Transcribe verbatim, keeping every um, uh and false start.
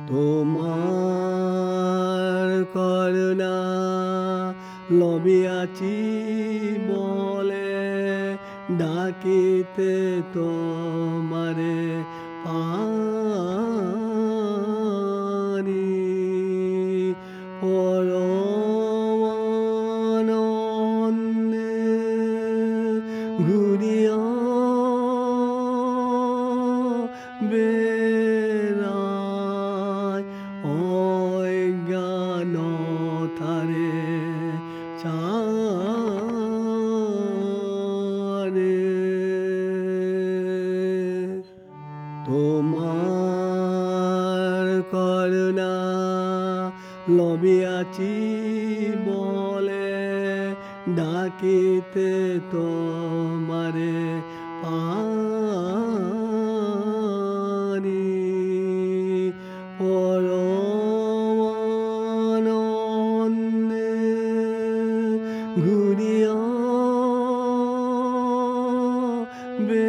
তোমার করুণা লভিয়াছি বলে ডাকিতে তোমারে পারি পরমানন্দে ঘুরিয়া বেড়ায় অজ্ঞানতারে চারে তোমার করুণা লভিয়াছি বলে ডাকিতে তোমারে পারি পরমানন্দে ঘুরিয়া